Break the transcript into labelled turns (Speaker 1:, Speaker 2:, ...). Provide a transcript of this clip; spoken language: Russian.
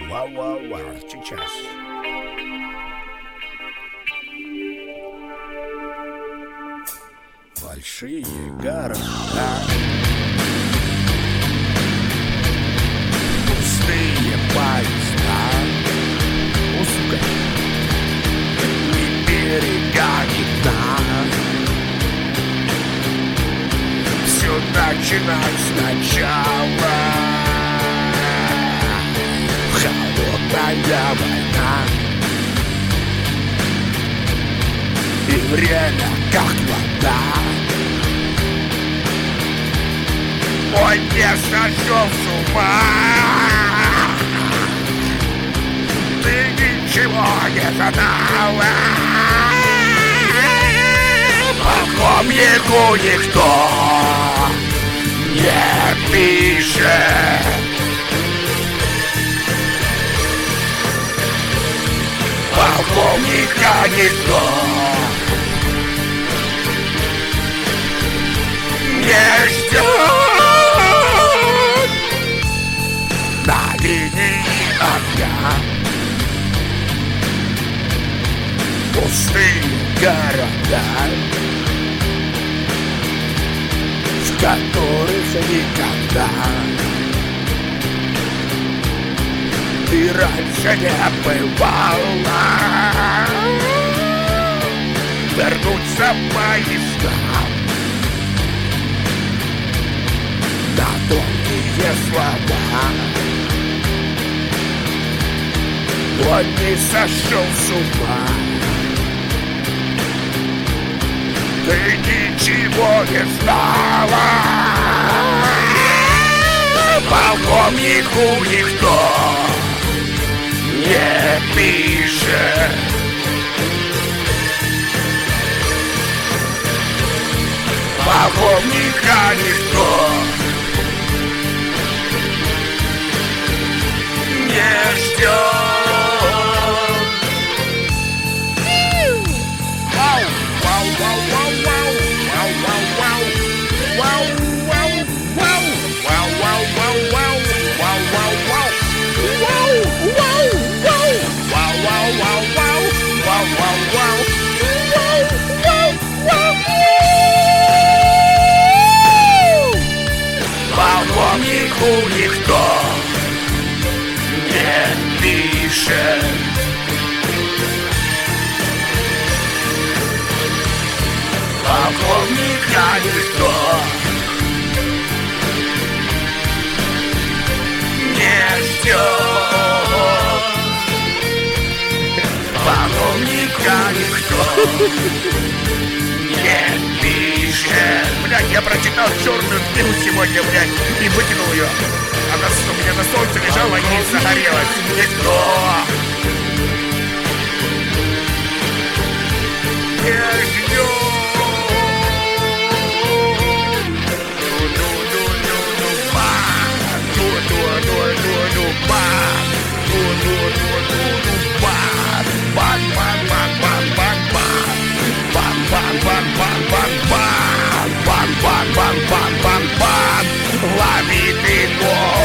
Speaker 1: Вау-вау-вау, сейчас. Большие города, пустые поезда, музыка и берега ни дна. Все начинать сначала. Холодная война, и время как вода. Ой, не сошел с ума. Ты ничего не знала. Полковнику никто не пишет. Полковника никто не ждет. На линии огня пустые города, в которых никогда ты раньше не бывала. Вернуться поезда на долгие слова. Он не сошел с ума. Ты ничего не знала. Полковнику никто не пишет. Полковника никто не ждет. Полковнику никто не пишет. Полковника никто не ждет. Полковника никто не пишет. Блядь, я прочитал черную книгу сегодня, блядь, и выкинул ее. Она у меня на солнце лежала и не загорелась. Никто не ждет. Бан-бан-бан-бан-бан-бан, лови ты его.